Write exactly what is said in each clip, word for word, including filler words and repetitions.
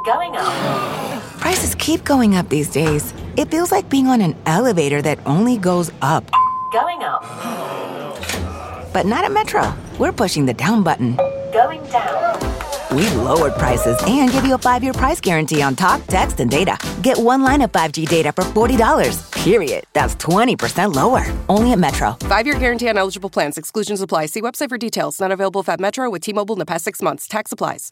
Going up. Prices keep going up these days. It feels like being on an elevator that only goes up. Going up. But not at Metro. We're pushing the down button. Going down. We've lowered prices and give you a five-year price guarantee on talk, text, and data. Get one line of five G data for forty dollars. Period. That's twenty percent lower. Only at Metro. Five-year guarantee on eligible plans. Exclusions apply. See website for details. Not available at Metro with T-Mobile in the past six months. Tax applies.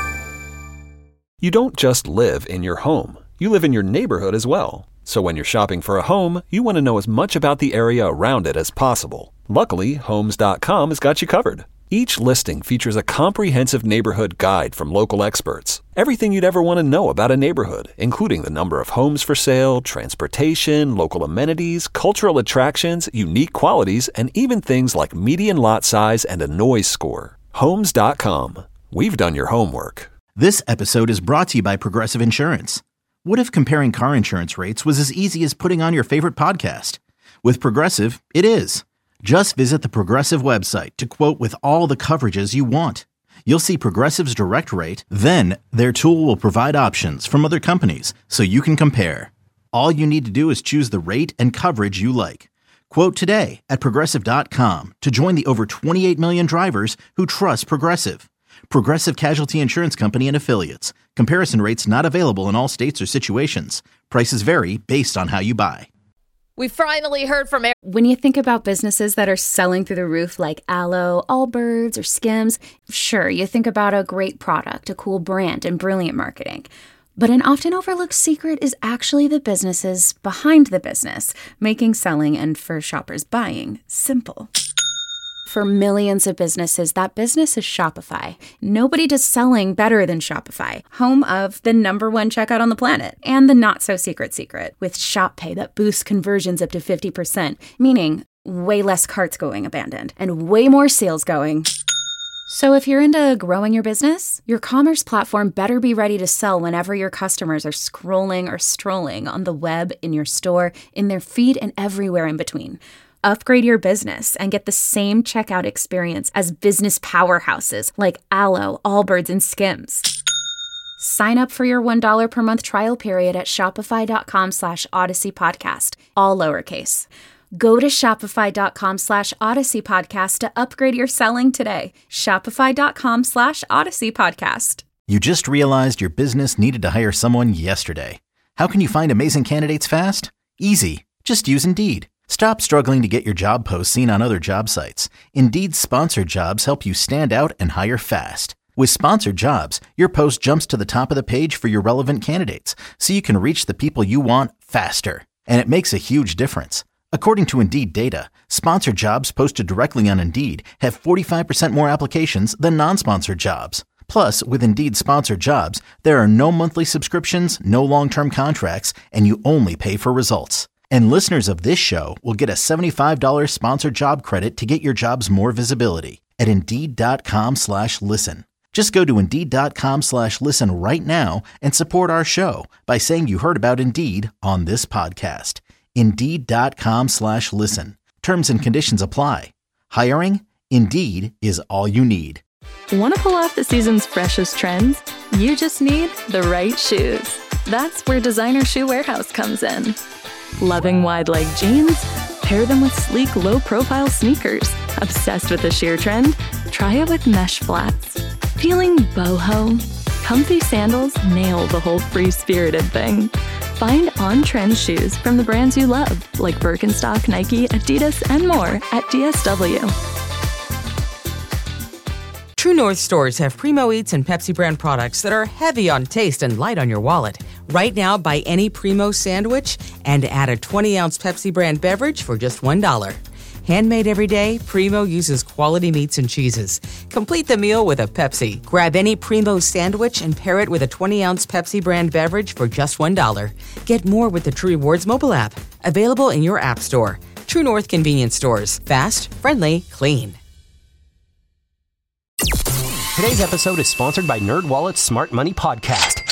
You don't just live in your home. You live in your neighborhood as well. So when you're shopping for a home, you want to know as much about the area around it as possible. Luckily, Homes dot com has got you covered. Each listing features a comprehensive neighborhood guide from local experts. Everything you'd ever want to know about a neighborhood, including the number of homes for sale, transportation, local amenities, cultural attractions, unique qualities, and even things like median lot size and a noise score. Homes dot com. We've done your homework. This episode is brought to you by Progressive Insurance. What if comparing car insurance rates was as easy as putting on your favorite podcast? With Progressive, it is. Just visit the Progressive website to quote with all the coverages you want. You'll see Progressive's direct rate, then their tool will provide options from other companies so you can compare. All you need to do is choose the rate and coverage you like. Quote today at Progressive dot com to join the over twenty-eight million drivers who trust Progressive. Progressive Casualty Insurance Company and Affiliates. Comparison rates not available in all states or situations. Prices vary based on how you buy. We finally heard from Eric. When you think about businesses that are selling through the roof like Aloe, Allbirds, or Skims, sure, you think about a great product, a cool brand, and brilliant marketing. But an often overlooked secret is actually the businesses behind the business, making selling and, for shoppers, buying simple. For millions of businesses, that business is Shopify. Nobody does selling better than Shopify, home of the number one checkout on the planet, and the not-so-secret secret, with Shop Pay that boosts conversions up to fifty percent, meaning way less carts going abandoned, and way more sales going. So if you're into growing your business, your commerce platform better be ready to sell whenever your customers are scrolling or strolling on the web, in your store, in their feed, and everywhere in between. Upgrade your business and get the same checkout experience as business powerhouses like Aloe, Allbirds, and Skims. Sign up for your one dollar per month trial period at shopify.com slash Odyssey Podcast, all lowercase. Go to shopify.com slash Odyssey Podcast to upgrade your selling today. Shopify.com slash Odyssey Podcast. You just realized your business needed to hire someone yesterday. How can you find amazing candidates fast? Easy. Just use Indeed. Stop struggling to get your job posts seen on other job sites. Indeed's sponsored jobs help you stand out and hire fast. With sponsored jobs, your post jumps to the top of the page for your relevant candidates, so you can reach the people you want faster. And it makes a huge difference. According to Indeed data, sponsored jobs posted directly on Indeed have forty-five percent more applications than non-sponsored jobs. Plus, with Indeed sponsored jobs, there are no monthly subscriptions, no long-term contracts, and you only pay for results. And listeners of this show will get a seventy-five dollars sponsored job credit to get your jobs more visibility at Indeed.com slash listen. Just go to Indeed.com slash listen right now and support our show by saying you heard about Indeed on this podcast. Indeed.com slash listen. Terms and conditions apply. Hiring? Indeed is all you need. Want to pull off the season's freshest trends? You just need the right shoes. That's where Designer Shoe Warehouse comes in. Loving wide-leg jeans? Pair them with sleek, low-profile sneakers. Obsessed with the sheer trend? Try it with mesh flats. Feeling boho? Comfy sandals nail the whole free-spirited thing. Find on-trend shoes from the brands you love, like Birkenstock, Nike, Adidas, and more at D S W. True North stores have Primo Eats and Pepsi brand products that are heavy on taste and light on your wallet. Right now, buy any Primo sandwich and add a twenty ounce Pepsi brand beverage for just one dollar. Handmade every day, Primo uses quality meats and cheeses. Complete the meal with a Pepsi. Grab any Primo sandwich and pair it with a twenty ounce Pepsi brand beverage for just one dollar. Get more with the True Rewards mobile app. Available in your app store. True North convenience stores. Fast, friendly, clean. Today's episode is sponsored by NerdWallet's Smart Money Podcast.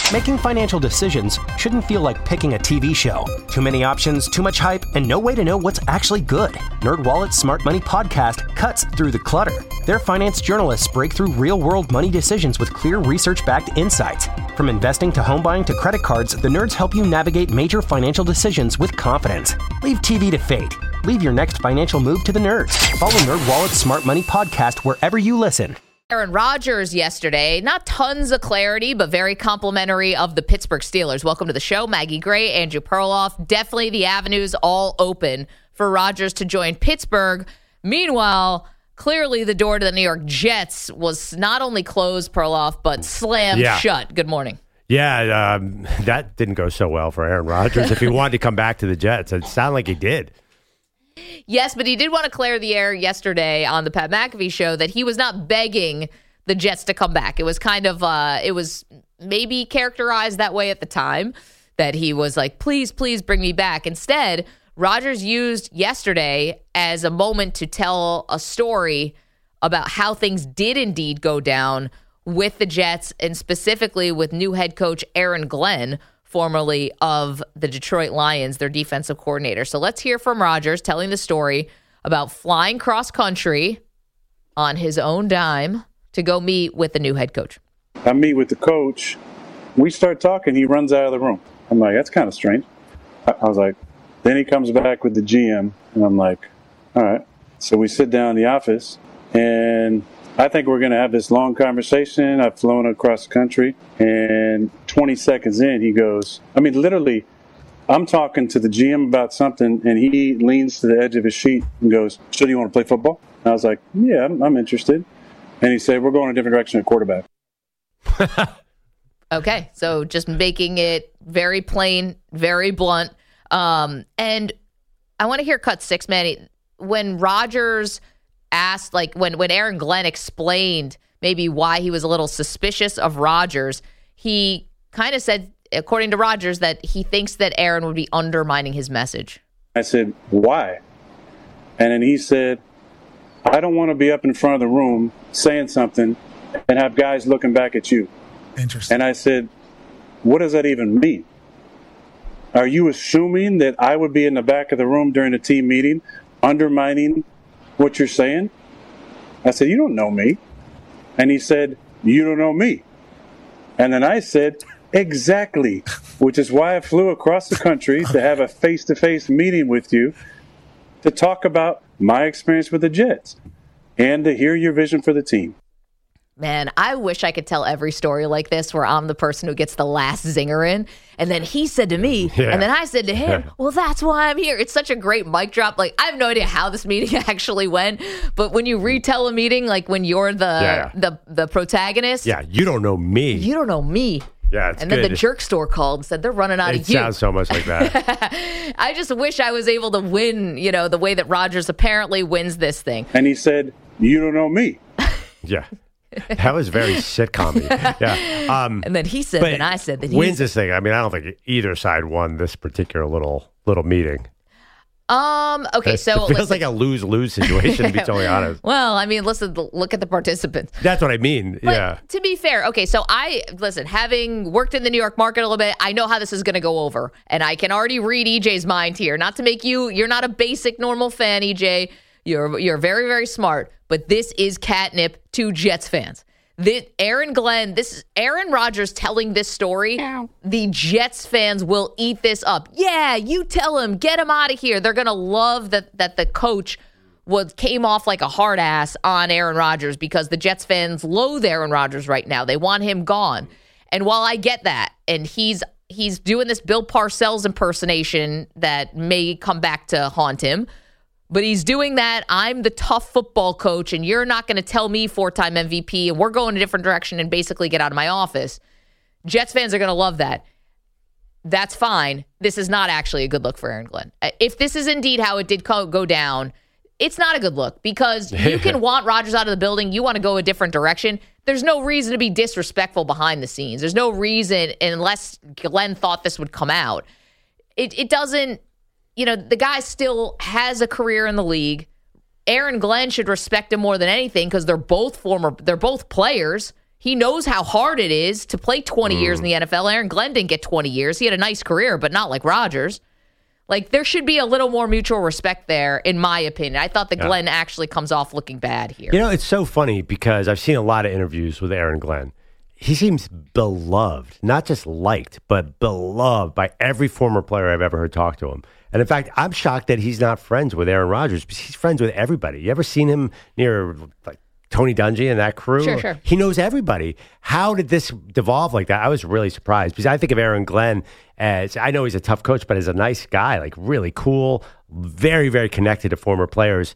Making financial decisions shouldn't feel like picking a T V show. Too many options, too much hype, and no way to know what's actually good. NerdWallet's Smart Money Podcast cuts through the clutter. Their finance journalists break through real-world money decisions with clear research-backed insights. From investing to home buying to credit cards, the nerds help you navigate major financial decisions with confidence. Leave T V to fate. Leave your next financial move to the nerds. Follow NerdWallet's Smart Money Podcast wherever you listen. Aaron Rodgers yesterday, not tons of clarity, but very complimentary of the Pittsburgh Steelers. Welcome to the show, Maggie Gray, Andrew Perloff. Definitely the avenues all open for Rodgers to join Pittsburgh. Meanwhile, clearly the door to the New York Jets was not only closed, Perloff, but slammed yeah. shut. Good morning. Yeah, um, that didn't go so well for Aaron Rodgers. If he wanted to come back to the Jets, it sounded like he did. Yes, but he did want to clear the air yesterday on the Pat McAfee show that he was not begging the Jets to come back. It was kind of, uh, it was maybe characterized that way at the time, that he was like, please, please bring me back. Instead, Rodgers used yesterday as a moment to tell a story about how things did indeed go down with the Jets, and specifically with new head coach Aaron Glenn, formerly of the Detroit Lions, their defensive coordinator. So let's hear from Rodgers telling the story about flying cross country on his own dime to go meet with the new head coach. I meet with the coach. We start talking. He runs out of the room. I'm like, that's kind of strange. I, I was like, then he comes back with the G M, and I'm like, all right. So we sit down in the office, and I think we're going to have this long conversation. I've flown across the country, and twenty seconds in, he goes, I mean, literally, I'm talking to the G M about something, and he leans to the edge of his sheet and goes, so do you want to play football? And I was like, yeah, I'm, I'm interested. And he said, we're going a different direction at quarterback. Okay, so just making it very plain, very blunt. Um, and I want to hear cut six, man. When Rodgers asked, like when, when Aaron Glenn explained maybe why he was a little suspicious of Rodgers, he kind of said, according to Rodgers, that he thinks that Aaron would be undermining his message. I said, why? And then he said, I don't want to be up in front of the room saying something and have guys looking back at you. Interesting. And I said, what does that even mean? Are you assuming that I would be in the back of the room during a team meeting undermining what you're saying? I said, you don't know me. And he said, you don't know me. And then I said, exactly, which is why I flew across the country to have a face-to-face meeting with you to talk about my experience with the Jets and to hear your vision for the team. Man, I wish I could tell every story like this where I'm the person who gets the last zinger in. And then he said to me, yeah. and then I said to him, yeah. well, that's why I'm here. It's such a great mic drop. Like, I have no idea how this meeting actually went. But when you retell a meeting, like when you're the yeah. the, the protagonist. Yeah, you don't know me. You don't know me. Yeah, it's and good. then the jerk store called and said they're running out it of you. It sounds so much like that. I just wish I was able to win, you know, the way that Rodgers apparently wins this thing. And he said, you don't know me. Yeah. That was very sitcom-y. Yeah. Um, and then he said, and I said that he wins this thing. I mean, I don't think either side won this particular little little meeting. Um. Okay, it, so it feels listen. like a lose-lose situation, to be totally honest. Well, I mean, listen, look at the participants. That's what I mean. But yeah. To be fair, okay, so I listen. Having worked in the New York market a little bit, I know how this is going to go over, and I can already read E J's mind here. Not to make you, you're not a basic normal fan, E J. You're you're very very smart, but this is catnip to Jets fans. The Aaron Glenn, this is Aaron Rodgers telling this story. Ow. The Jets fans will eat this up. Yeah, you tell him, get him out of here. They're gonna love that that the coach was came off like a hard ass on Aaron Rodgers because the Jets fans loathe Aaron Rodgers right now. They want him gone. And while I get that, and he's he's doing this Bill Parcells impersonation that may come back to haunt him. But he's doing that. I'm the tough football coach, and you're not going to tell me four-time M V P, and we're going a different direction and basically get out of my office. Jets fans are going to love that. That's fine. This is not actually a good look for Aaron Glenn. If this is indeed how it did go down, it's not a good look because you can want Rodgers out of the building. You want to go a different direction. There's no reason to be disrespectful behind the scenes. There's no reason, unless Glenn thought this would come out. It, it doesn't. You know, the guy still has a career in the league. Aaron Glenn should respect him more than anything because they're both former, they're both players. He knows how hard it is to play twenty Mm. years in the N F L. Aaron Glenn didn't get twenty years. He had a nice career, but not like Rodgers. Like, there should be a little more mutual respect there, in my opinion. I thought that Yeah. Glenn actually comes off looking bad here. You know, it's so funny because I've seen a lot of interviews with Aaron Glenn. He seems beloved, not just liked, but beloved by every former player I've ever heard talk to him. And in fact, I'm shocked that he's not friends with Aaron Rodgers because he's friends with everybody. You ever seen him near like Tony Dungy and that crew? Sure, sure. He knows everybody. How did this devolve like that? I was really surprised because I think of Aaron Glenn as, I know he's a tough coach, but as a nice guy, like really cool, very, very connected to former players.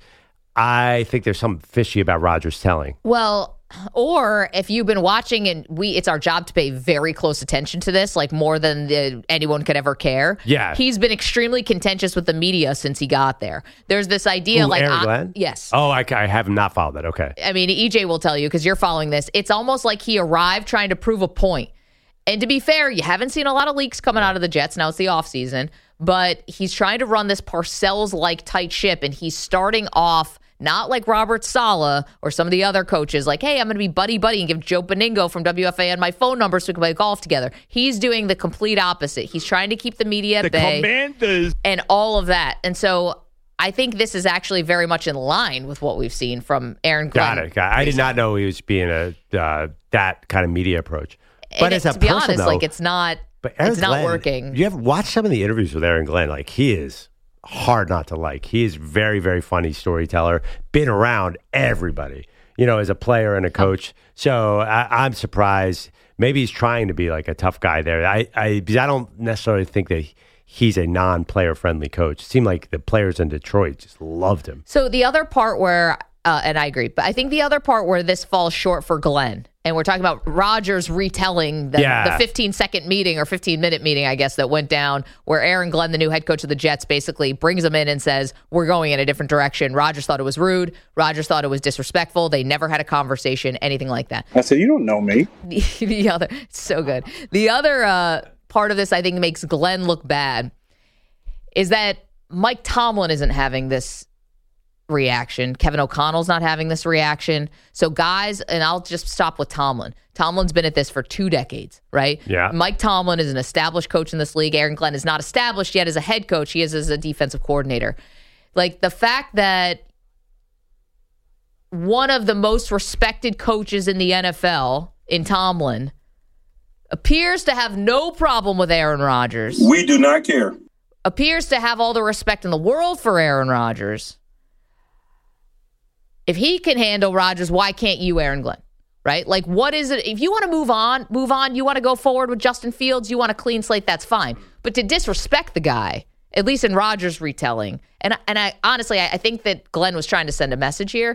I think there's something fishy about Rodgers telling. Well, or if you've been watching, and we, it's our job to pay very close attention to this, like more than the, anyone could ever care. Yeah. He's been extremely contentious with the media since he got there. There's this idea Ooh, like, Aaron I- Glenn? yes. Oh, I, I have not followed that. Okay. I mean, E J will tell you because you're following this. It's almost like he arrived trying to prove a point. And to be fair, you haven't seen a lot of leaks coming out of the Jets. Now it's the offseason. But he's trying to run this Parcells-like tight ship, and he's starting off not like Robert Saleh or some of the other coaches, like, hey, I'm going to be buddy-buddy and give Joe Beningo from W F A N my phone number so we can play golf together. He's doing the complete opposite. He's trying to keep the media at The bay Commanders. and all of that. And so I think this is actually very much in line with what we've seen from Aaron Glenn. Got it. Got it. I did not know he was being a uh, that kind of media approach. But And as it- a to be person, honest, though, like it's not, but Aaron it's not Glenn, working. You ever watch some of the interviews with Aaron Glenn? Like he is hard not to like. He is very, very funny storyteller. Been around everybody, you know, as a player and a coach. So I, I'm surprised. Maybe he's trying to be like a tough guy there. I, I, because I don't necessarily think that he's a non-player friendly coach. It seemed like the players in Detroit just loved him. So the other part where, uh, and I agree, but I think the other part where this falls short for Glenn, and we're talking about Rodgers retelling the, Yeah. the fifteen second meeting or fifteen minute meeting, I guess, that went down where Aaron Glenn, the new head coach of the Jets, basically brings him in and says, we're going in a different direction. Rodgers thought it was rude. Rodgers thought it was disrespectful. They never had a conversation, anything like that. I said, you don't know me. The, the other, it's so good. The other uh, part of this I think makes Glenn look bad is that Mike Tomlin isn't having this reaction. Kevin O'Connell's not having this reaction. So guys, and I'll just stop with Tomlin. Tomlin's been at this for two decades, right? Yeah. Mike Tomlin is an established coach in this league. Aaron Glenn is not established yet as a head coach. He is as a defensive coordinator. Like the fact that one of the most respected coaches in the N F L, in Tomlin, appears to have no problem with Aaron Rodgers. We do not care. Appears to have all the respect in the world for Aaron Rodgers. If he can handle Rodgers, why can't you, Aaron Glenn? Right? Like, what is it? If you want to move on, move on. You want to go forward with Justin Fields, you want a clean slate, that's fine. But to disrespect the guy, at least in Rodgers' retelling, and and I honestly, I, I think that Glenn was trying to send a message here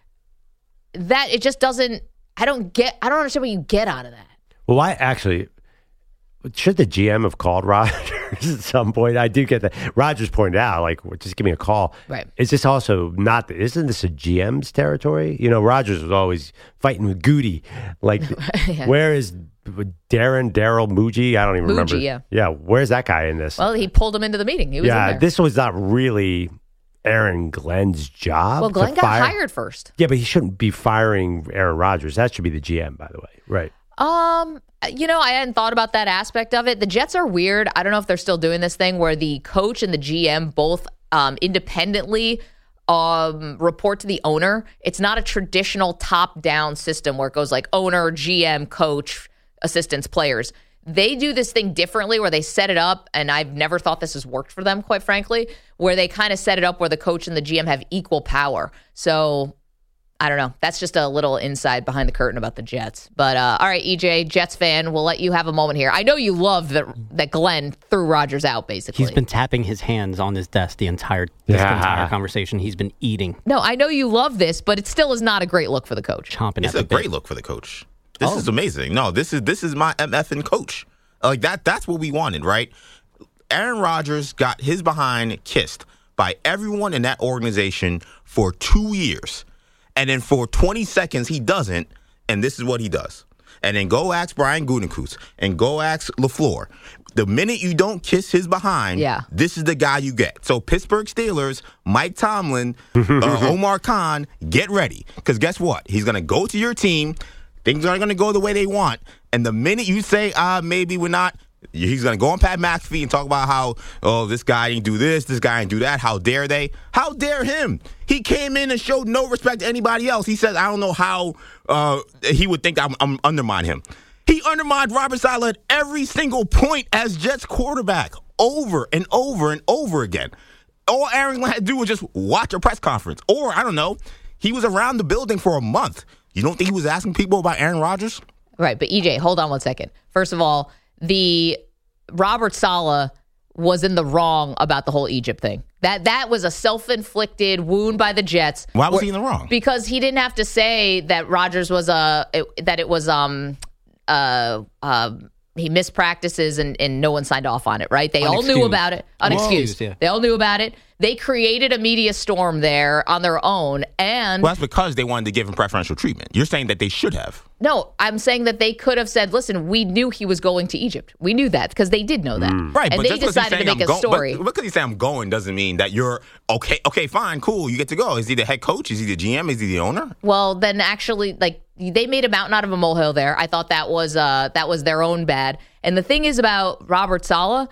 that it just doesn't, I don't get, I don't understand what you get out of that. Well, I actually, should the G M have called Rodgers at some point? I do get that. Rodgers pointed out, like, just give me a call. Right. Is this also not, isn't this a G M's territory? You know, Rodgers was always fighting with Goody. Like, Yeah. where is Darren, Daryl Muji? I don't even Muji, remember. yeah. Yeah, where's that guy in this? Well, he pulled him into the meeting. He was in yeah, there. this was not really Aaron Glenn's job. well, to Glenn got fire- hired first. Yeah, but he shouldn't be firing Aaron Rodgers. That should be the G M, by the way. Right. Um, you know, I hadn't thought about that aspect of it. The Jets are weird. I don't know if they're still doing this thing where the coach and the G M both um, independently um, report to the owner. It's not a traditional top-down system where it goes like owner, G M, coach, assistants, players. They do this thing differently where they set it up, and I've never thought this has worked for them, quite frankly, where they kind of set it up where the coach and the G M have equal power. So I don't know. That's just a little inside behind the curtain about the Jets. But uh, all right, E J, Jets fan, we'll let you have a moment here. I know you love that that Glenn threw Rodgers out, basically. He's been tapping his hands on his desk the entire this Yeah. entire conversation. He's been eating, No, I know you love this, but it still is not a great look for the coach. chomping It's at a the bit. great look for the coach. This Oh. is amazing. No, this is this is my M F N coach. Like that. That's what we wanted, right? Aaron Rodgers got his behind kissed by everyone in that organization for two years, and then for twenty seconds he doesn't, and this is what he does. And then go ask Brian Gutekunst and go ask LaFleur. The minute you don't kiss his behind, Yeah. this is the guy you get. So Pittsburgh Steelers, Mike Tomlin, uh, Omar Khan, get ready. Because guess what? He's going to go to your team, Things are going to go the way they want. And the minute you say, ah, maybe we're not, he's going to go on Pat McAfee and talk about how, oh, this guy didn't do this, this guy didn't do that. How dare they? How dare him? He came in and showed no respect to anybody else. He says, I don't know how uh, he would think I'm, I'm undermine him. He undermined Robert Saleh at every single point as Jets quarterback over and over and over again. All Aaron Glenn had to do was just watch a press conference. Or, I don't know, he was around the building for a month. You don't think he was asking people about Aaron Rodgers? Right, but E J, hold on one second. First of all, the Robert Saleh was in the wrong about the whole Egypt thing. That that was a self-inflicted wound by the Jets. Why was he in the wrong? Because he didn't have to say that Rodgers was a it, that it was um uh uh he missed practices and, and no one signed off on it, right? They all knew about it. Unexcused. Yeah. They all knew about it. They created a media storm there on their own. And well, that's because they wanted to give him preferential treatment. You're saying that they should have. No, I'm saying that they could have said, listen, we knew he was going to Egypt. We knew that because they did know that. Mm. Right, and but they just because decided he's to make saying a I'm story. Go- but because he's saying I'm going doesn't mean that you're okay. Okay, fine, cool. You get to go. Is he the head coach? Is he the G M? Is he the owner? Well, then actually, like, they made a mountain out of a molehill there. I thought that was uh, that was their own bad. And the thing is about Robert Saleh,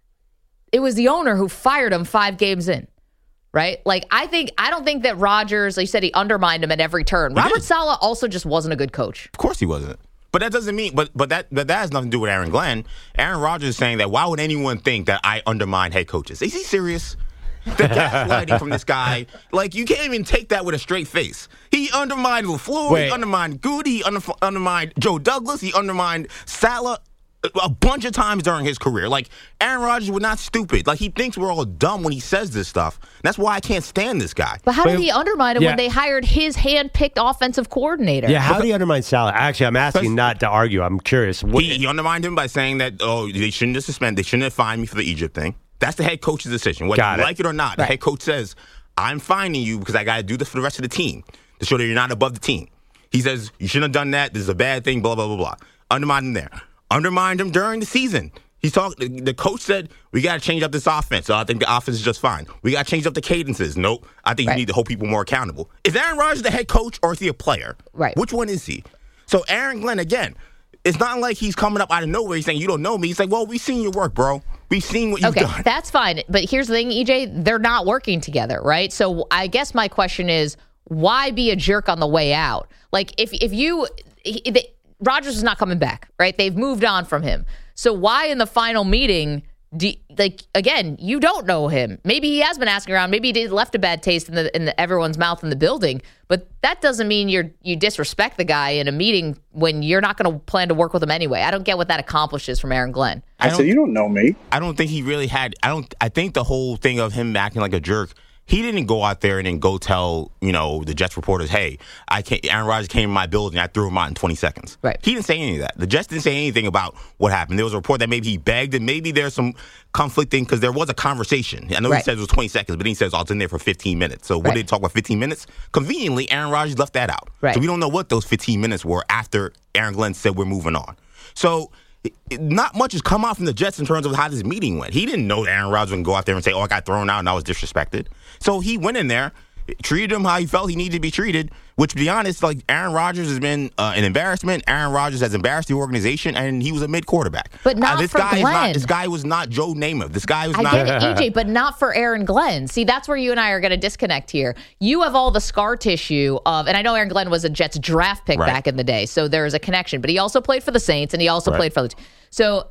it was the owner who fired him five games in. Right? Like, I think, I don't think that Rodgers, like you said, he undermined him at every turn. He Robert did. Saleh also just wasn't a good coach. Of course he wasn't. But that doesn't mean, but but that but that has nothing to do with Aaron Glenn. Aaron Rodgers is saying that why would anyone think that I undermine head coaches? Is he serious? The gaslighting from this guy, like, you can't even take that with a straight face. He undermined LaFleur, Wait. he undermined Goody, he under, undermined Joe Douglas, he undermined Saleh a bunch of times during his career. Like, Aaron Rodgers was not stupid. Like, he thinks we're all dumb when he says this stuff. That's why I can't stand this guy. But how did he undermine him yeah. when they hired his hand-picked offensive coordinator? Yeah, how do you undermine Saleh? Actually, I'm asking not to argue. I'm curious. What, He, he undermined him by saying that, oh, they shouldn't have suspended, they shouldn't have fined me for the Egypt thing. That's the head coach's decision. Whether Got you it. like it or not, the Right. head coach says, I'm fining you because I got to do this for the rest of the team to show that you're not above the team. He says, you shouldn't have done that. This is a bad thing, blah, blah, blah, blah. Undermined him there. Undermined him during the season. He's talk, the, the coach said, we got to change up this offense. So I think the offense is just fine. We got to change up the cadences. Nope. I think Right. you need to hold people more accountable. Is Aaron Rodgers the head coach or is he a player? Right. Which one is he? So Aaron Glenn, again, it's not like he's coming up out of nowhere. He's saying, you don't know me. He's like, well, we've seen your work, bro. We've seen what you've Okay, done. that's fine. But here's the thing, E J, they're not working together, right? So I guess my question is, why be a jerk on the way out? Like, if if you, he, they, Rodgers is not coming back, right? They've moved on from him. So why in the final meeting, do, like, again, you don't know him. Maybe he has been asking around. Maybe he did left a bad taste in the in the, everyone's mouth in the building. But that doesn't mean you're you disrespect the guy in a meeting when you're not going to plan to work with him anyway. I don't get what that accomplishes from Aaron Glenn. I, said, you don't know me. I don't think he really had. I don't. I think the whole thing of him acting like a jerk. He didn't go out there and then go tell, you know, the Jets reporters, hey, I can't, Aaron Rodgers came in my building, I threw him out in twenty seconds. Right. He didn't say any of that. The Jets didn't say anything about what happened. There was a report that maybe he begged, and maybe there's some conflicting, because there was a conversation. I know Right. he said it was twenty seconds, but he says, oh, I was in there for fifteen minutes. So what Right. did they talk about fifteen minutes? Conveniently, Aaron Rodgers left that out. Right. So we don't know what those fifteen minutes were after Aaron Glenn said we're moving on. So it- it- not much has come out from the Jets in terms of how this meeting went. He didn't know that Aaron Rodgers would go out there and say, oh, I got thrown out and I was disrespected. So he went in there, treated him how he felt he needed to be treated, which, to be honest, like, Aaron Rodgers has been uh, an embarrassment. Aaron Rodgers has embarrassed the organization, and he was a mid-quarterback. But not uh, this for guy is not. Glenn. This guy was not Joe Namath. This guy was I not. get it, E J, but not for Aaron Glenn. See, that's where you and I are going to disconnect here. You have all the scar tissue of, and I know Aaron Glenn was a Jets draft pick Right. back in the day, so there is a connection. But he also played for the Saints, and he also Right. played for the. So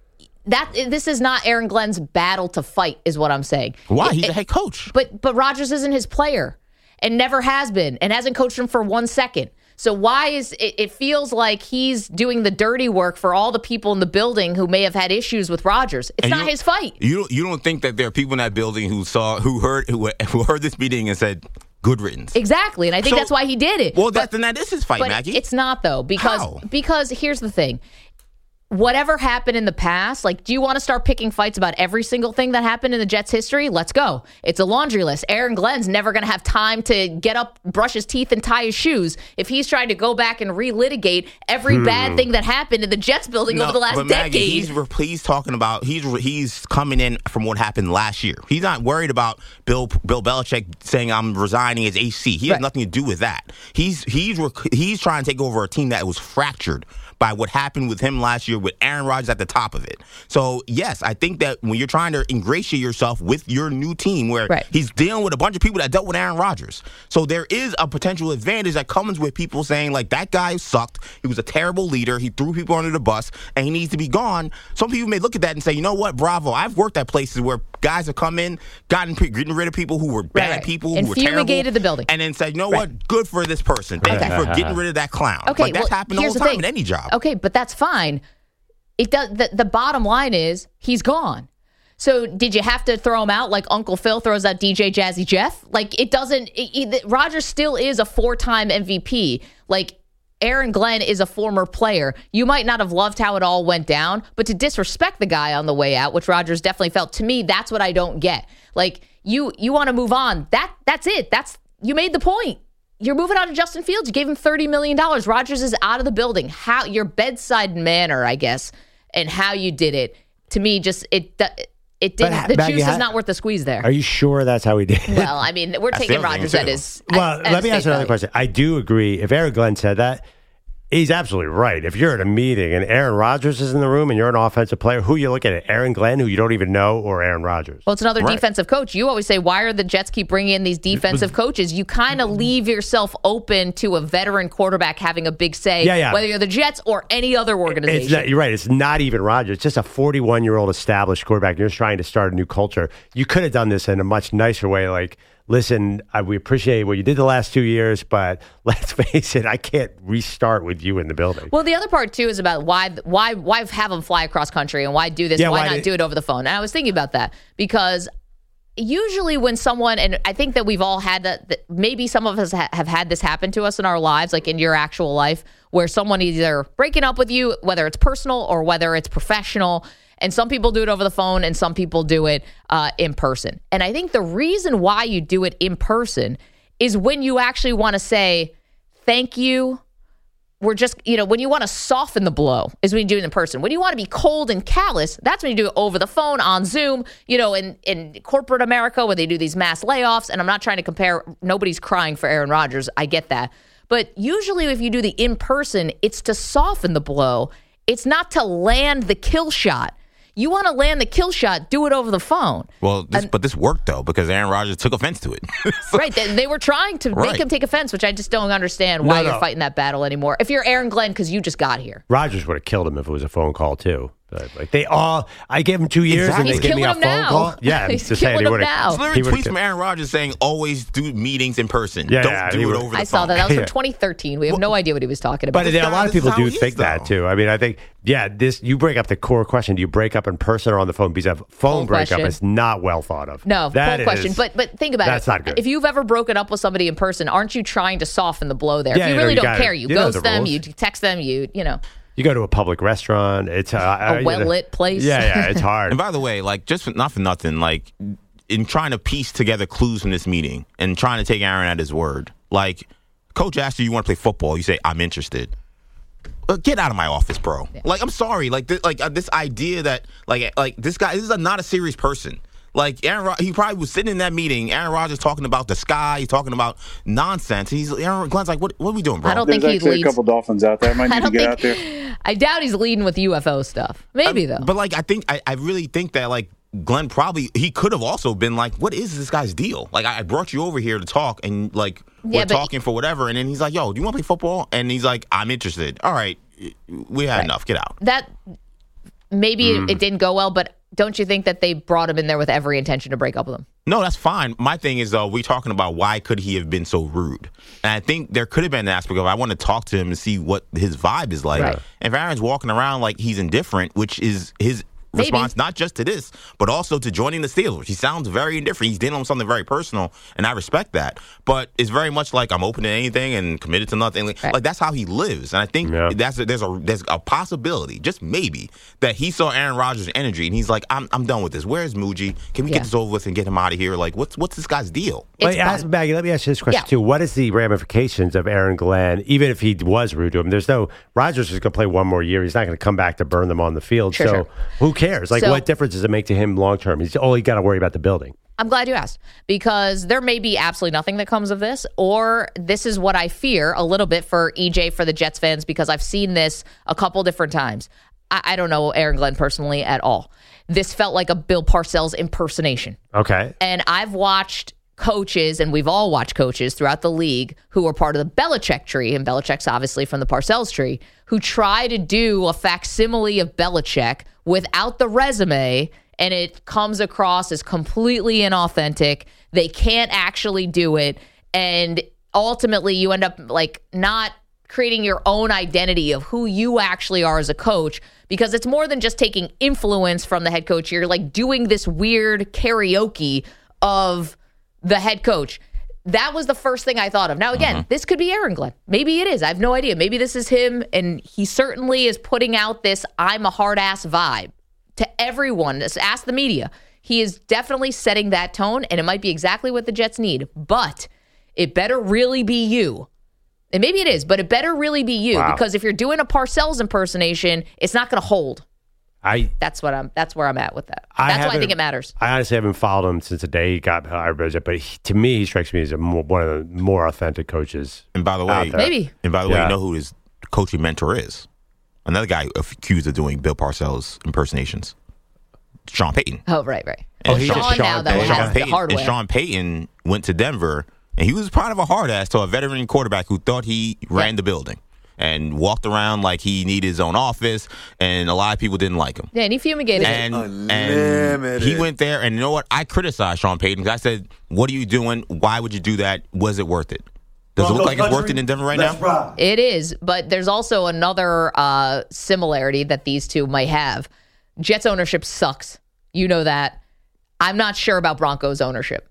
that this is not Aaron Glenn's battle to fight, is what I'm saying. Why? It- He's it- a head coach. But but Rodgers isn't his player, and never has been, and hasn't coached him for one second. So why is it, it feels like he's doing the dirty work for all the people in the building who may have had issues with Rodgers? It's And you not don't- his fight. You don't. You don't think that there are people in that building who saw, who heard, who, who heard this meeting and said, "Good riddance." Exactly, and I think So- that's why he did it. Well, that, then that is his fight, But Maggie. it's not though, because How? because here's the thing: whatever happened in the past, like, do you want to start picking fights about every single thing that happened in the Jets' history? Let's go. It's a laundry list. Aaron Glenn's never going to have time to get up, brush his teeth, and tie his shoes if he's trying to go back and relitigate every hmm. bad thing that happened in the Jets building no, over the last but decade. Maggie, he's, he's talking about, he's he's coming in from what happened last year. He's not worried about Bill Bill Belichick saying I'm resigning as A C. He has right. nothing to do with that. He's he's he's trying to take over a team that was fractured by what happened with him last year with Aaron Rodgers at the top of it. So, yes, I think that when you're trying to ingratiate yourself with your new team where right. he's dealing with a bunch of people that dealt with Aaron Rodgers. So there is a potential advantage that comes with people saying, like, that guy sucked. He was a terrible leader. He threw people under the bus, and he needs to be gone. Some people may look at that and say, you know what, bravo. I've worked at places where guys have come in, gotten getting rid of people who were bad right. people, and who were terrible. And fumigated the building. And then said, you know right. what, good for this person. Thank okay. you for getting rid of that clown. Okay, like, that's well, happened all the time in any job. Okay, but that's fine. It does. The, the bottom line is he's gone. So did you have to throw him out like Uncle Phil throws out D J Jazzy Jeff? Like it doesn't. It, it, Rodgers still is a four-time M V P. Like Aaron Glenn is a former player. You might not have loved how it all went down, but to disrespect the guy on the way out, which Rodgers definitely felt, to me, that's what I don't get. Like you, you want to move on. That that's it. That's you made the point. You're moving on to Justin Fields. You gave him thirty million dollars. Rodgers is out of the building. How your bedside manner, I guess, and how you did it, to me, just it it didn't. But, the Maggie, juice is not worth the squeeze there. Are you sure that's how he did it? Well, I mean, we're taking Rodgers at his. Well, at, let at me ask you another value. question. I do agree. If Aaron Glenn said that, he's absolutely right. If you're at a meeting and Aaron Rodgers is in the room and you're an offensive player, who you looking at? Aaron Glenn, who you don't even know, or Aaron Rodgers? Well, it's another right. defensive coach. You always say, why are the Jets keep bringing in these defensive coaches? You kind of leave yourself open to a veteran quarterback having a big say, yeah, yeah. whether you're the Jets or any other organization. It's not, you're right. It's not even Rodgers. It's just a forty-one-year-old established quarterback. You're just trying to start a new culture. You could have done this in a much nicer way, like, listen, I, we appreciate what you did the last two years, but let's face it, I can't restart with you in the building. Well, the other part, too, is about why why why have them fly across country and why do this? Yeah, why, why not did, do it over the phone? And I was thinking about that because usually when someone, and I think that we've all had that, that maybe some of us ha- have had this happen to us in our lives, like in your actual life, where someone is either breaking up with you, whether it's personal or whether it's professional. And some people do it over the phone and some people do it uh, in person. And I think the reason why you do it in person is when you actually want to say, thank you. We're just, you know, when you want to soften the blow is when you do it in person. When you want to be cold and callous, that's when you do it over the phone, on Zoom, you know, in, in corporate America where they do these mass layoffs. And I'm not trying to compare. Nobody's crying for Aaron Rodgers. I get that. But usually if you do the in person, it's to soften the blow. It's not to land the kill shot. You want to land the kill shot, do it over the phone. Well, this, and, but this worked, though, because Aaron Rodgers took offense to it. so, right. They, they were trying to right. make him take offense, which I just don't understand why no, no. you're fighting that battle anymore. If you're Aaron Glenn, because you just got here. Rodgers would have killed him if it was a phone call, too. But, like, they all, I gave him two years exactly. and they He's gave me a phone now. call. Yeah, he's to killing say, him now. It's literally tweets from Aaron Rodgers saying, always do meetings in person. Yeah, Don't yeah, do it would, over the I phone. saw that. That was from yeah. twenty thirteen. We have well, no idea what he was talking about. But a lot of people do is, think though. that, too. I mean, I think, yeah, this you break up the core question. Do you break up in person or on the phone? Because a phone Full breakup question. is not well thought of. No, that full question. is, But but think about that's it. That's not good. If you've ever broken up with somebody in person, aren't you trying to soften the blow there? Yeah, if you you know, really you don't gotta- care, you, you know ghost the them, rules. you text them, you you know. You go to a public restaurant. It's uh, a well lit place. Yeah, yeah, it's hard. And by the way, like just for, not for nothing, like in trying to piece together clues from this meeting and trying to take Aaron at his word, like coach asks you, you want to play football, you say I'm interested. Uh, get out of my office, bro. Yeah. Like I'm sorry, like th- like uh, this idea that like like this guy, this is a, not a serious person. Like Aaron, Rod- he probably was sitting in that meeting. Aaron Rodgers talking about the sky. He's talking about nonsense. He's Aaron Glenn's like, what? What are we doing, bro? I don't There's think he actually leads. a couple Dolphins out there. I might I need to don't get think, out there. I doubt he's leading with U F O stuff. Maybe um, though. But like, I think I, I really think that like Glenn probably he could have also been like, what is this guy's deal? Like I, I brought you over here to talk, and like we're Yeah, but- talking for whatever, and then he's like, yo, do you want to play football? And he's like, I'm interested. All right, we had Right. enough. Get out. That maybe Mm. it, it didn't go well, but don't you think that they brought him in there with every intention to break up with him? No, that's fine. My thing is, though, we talking about why could he have been so rude? And I think there could have been an aspect of I want to talk to him and see what his vibe is like. Right. If Aaron's walking around like he's indifferent, which is his response, not just to this, but also to joining the Steelers. He sounds very indifferent. He's dealing with something very personal, and I respect that. But it's very much like I'm open to anything and committed to nothing. Like, right. like that's how he lives. And I think yeah. that's a, there's a there's a possibility, just maybe, that he saw Aaron Rodgers' energy and he's like, I'm I'm done with this. Where's Muji? Can we yeah. get this over with and get him out of here? Like, what's what's this guy's deal? Wait, ask, Maggie, let me ask you this question yeah. too. What is the ramifications of Aaron Glenn, even if he was rude to him? There's no Rodgers is going to play one more year. He's not going to come back to burn them on the field. Sure, so sure. who cares? Like, so, what difference does it make to him long term? He's only got to worry about the building. I'm glad you asked, because there may be absolutely nothing that comes of this, or this is what I fear a little bit for E J, for the Jets fans, because I've seen this a couple different times. I, I don't know Aaron Glenn personally at all. This felt like a Bill Parcells impersonation. Okay. And I've watched coaches, and we've all watched coaches throughout the league who are part of the Belichick tree, and Belichick's obviously from the Parcells tree, who try to do a facsimile of Belichick without the resume, and it comes across as completely inauthentic. They can't actually do it, and ultimately you end up like not creating your own identity of who you actually are as a coach, because it's more than just taking influence from the head coach. You're like doing this weird karaoke of the head coach. That was the first thing I thought of. Now, again, uh-huh. this could be Aaron Glenn. Maybe it is. I have no idea. Maybe this is him, and he certainly is putting out this I'm a hard-ass vibe to everyone. Just ask the media. He is definitely setting that tone, and it might be exactly what the Jets need. But it better really be you. And maybe it is, but it better really be you, wow. because if you're doing a Parcells impersonation, it's not going to hold. I that's what I'm. That's where I'm at with that. That's why I think it matters. I honestly haven't followed him since the day he got hired, but he, to me, he strikes me as a more, one of the more authentic coaches. And by the way, maybe. And by the way, yeah. you know who his coaching mentor is? Another guy accused of doing Bill Parcells impersonations. Sean Payton. Oh, right, right. And oh, he's Sean, Sean now though Sean has Payton, the hardware. And Sean Payton went to Denver, and he was kind of a hard ass to a veteran quarterback who thought he ran yeah. the building. And walked around like he needed his own office, and a lot of people didn't like him. Yeah, and he fumigated and, it. And he went there, and you know what? I criticized Sean Payton because I said, what are you doing? Why would you do that? Was it worth it? Does it look like it's worth it in Denver right now? It is, but there's also another uh, similarity that these two might have. Jets ownership sucks. You know that. I'm not sure about Broncos ownership.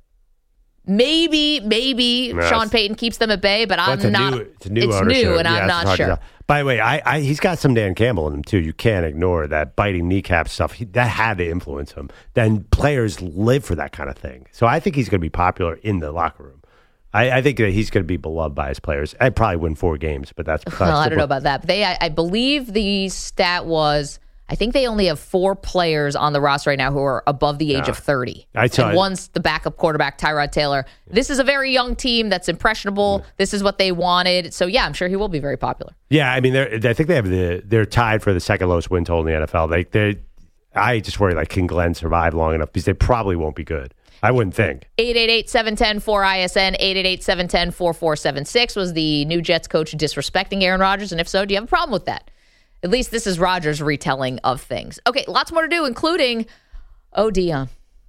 Maybe, maybe no, Sean Payton keeps them at bay, but I'm it's not. New, it's new, it's new and yeah, I'm not sure. By the way, I, I, he's got some Dan Campbell in him, too. You can't ignore that biting kneecap stuff. He, that had to influence him. Then players live for that kind of thing. So I think he's going to be popular in the locker room. I, I think that he's going to be beloved by his players. I'd probably win four games, but that's... Well, I don't know about that. But they, I, I believe the stat was... I think they only have four players on the roster right now who are above the age yeah. of thirty. I tell and you. one's the backup quarterback, Tyrod Taylor. This is a very young team that's impressionable. Yeah. This is what they wanted. So, yeah, I'm sure he will be very popular. Yeah, I mean, they're, I think they have the they're tied for the second lowest win total in the N F L. They, they, I just worry, like, can Glenn survive long enough? Because they probably won't be good. I wouldn't think. eight eight eight, seven one zero, four I S N, eight eight eight, seven one zero, four four seven six. Was the new Jets coach disrespecting Aaron Rodgers? And if so, do you have a problem with that? At least this is Rodgers' retelling of things. Okay, lots more to do, including, oh, Deion.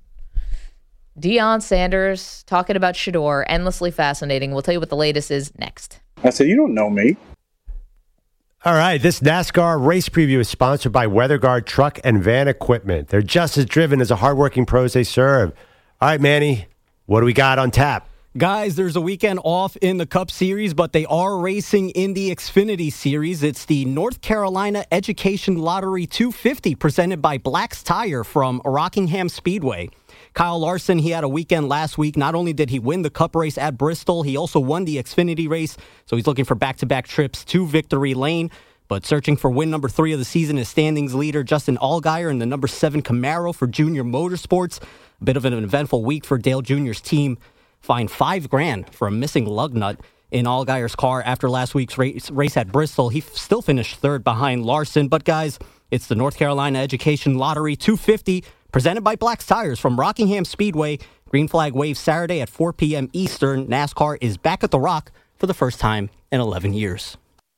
Deion Sanders talking about Shedeur, endlessly fascinating. We'll tell you what the latest is next. I said, you don't know me. All right, this NASCAR race preview is sponsored by WeatherGuard Truck and Van Equipment. They're just as driven as the hardworking pros they serve. All right, Manny, what do we got on tap? Guys, there's a weekend off in the Cup Series, but they are racing in the Xfinity Series. It's the North Carolina Education Lottery two fifty presented by Black's Tire from Rockingham Speedway. Kyle Larson, he had a weekend last week. Not only did he win the Cup race at Bristol, he also won the Xfinity race, so he's looking for back-to-back trips to victory lane. But searching for win number three of the season is standings leader Justin Allgaier in the number seven Camaro for Junior Motorsports. A bit of an eventful week for Dale Junior's team. Fined five grand for a missing lug nut in Allgaier's car after last week's race, race at Bristol. He f- still finished third behind Larson. But guys, it's the North Carolina Education Lottery two fifty presented by Black's Tires from Rockingham Speedway. Green flag wave Saturday at four p.m. Eastern. NASCAR is back at the Rock for the first time in eleven years.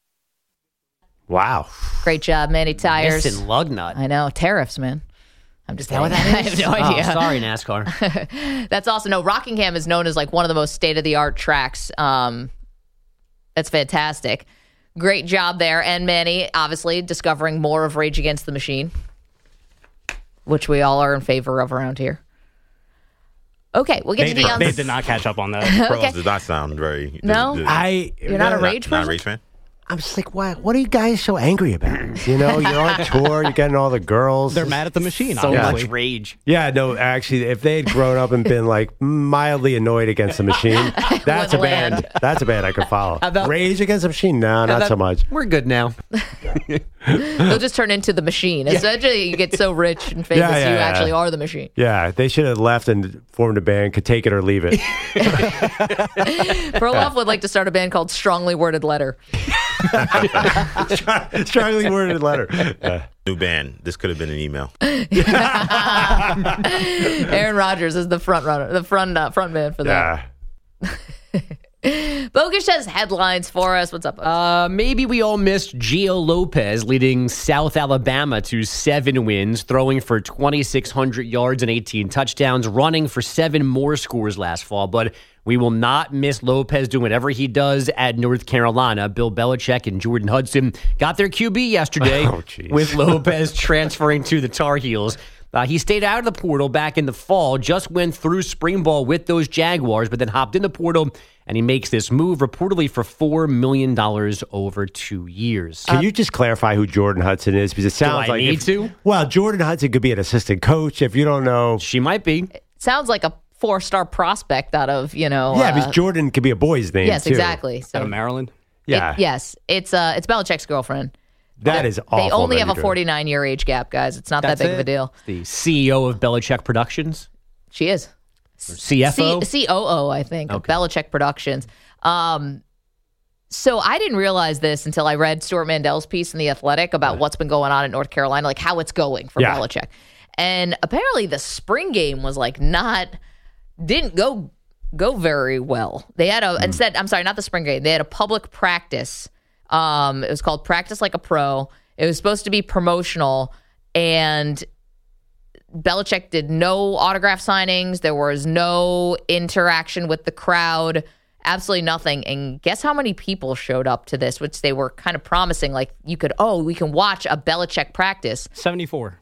Wow. Great job, Manny Tires. Missing lug nut. I know. Tariffs, man. I'm just is that what that is? I have no idea. Oh, sorry, NASCAR. That's awesome. No, Rockingham is known as like one of the most state-of-the-art tracks. Um, that's fantastic. Great job there. And Manny, obviously, discovering more of Rage Against the Machine. which we all are in favor of around here. Okay, we'll get they, to Deion's. They did not catch up on that. Okay. Pearls did not sound very. No? did- did- I You're not a not- rage not a person? rage fan? I'm just like, what? What are you guys so angry about? You know, you're on tour, you're getting all the girls. They're mad at the machine. So obviously. much rage. Yeah, no, actually, if they had grown up and been like mildly annoyed against the machine, that's a Would band. land. That's a band I could follow. How about- Rage Against the Machine? No, not That- so much. We're good now. They'll just turn into the machine. Essentially, you get so rich and famous, Yeah, yeah, you yeah. actually are the machine. Yeah, they should have left and formed a band. Could take it or leave it. Perloff would like to start a band called Strongly Worded Letter. Strongly worded letter. Yeah. New band. This could have been an email. Aaron Rodgers is the front runner, the front uh, front man for that. Yeah. Bogish has headlines for us. What's up? Bogish? Uh, maybe we all missed Gio Lopez leading South Alabama to seven wins, throwing for twenty-six hundred yards and eighteen touchdowns, running for seven more scores last fall. But we will not miss Lopez doing whatever he does at North Carolina. Bill Belichick and Jordan Hudson got their Q B yesterday Oh, jeez. with Lopez transferring to the Tar Heels. Uh, he stayed out of the portal back in the fall, just went through spring ball with those Jaguars, but then hopped in the portal, and he makes this move reportedly for four million dollars over two years. Can you just clarify who Jordan Hudson is? Because it sounds I like need if- to? Well, Jordan Hudson could be an assistant coach. If you don't know, She might be. Sounds like a four-star prospect out of, you know. yeah, uh, because Jordan could be a boy's name. yes, too. exactly. So, Out of Maryland. Yeah, it- yes, it's uh, it's Belichick's girlfriend. that is awful. They only that have you a do. forty-nine year age gap, guys. It's not That's that big of a it? deal. The C E O of Belichick Productions. She is. C F O? C- COO, I think, of Okay. Belichick Productions. Um, so I didn't realize this until I read Stuart Mandel's piece in The Athletic about what's been going on in North Carolina, like how it's going for Yeah. Belichick. And apparently the spring game was like not, didn't go go very well. They had a, instead, I'm sorry, not the spring game. They had a public practice. Um, it was called Practice Like a Pro. It was supposed to be promotional, and Belichick did no autograph signings. There was no interaction with the crowd, absolutely nothing. And guess how many people showed up to this, which they were kind of promising, like you could, oh, we can watch a Belichick practice. seventy-four.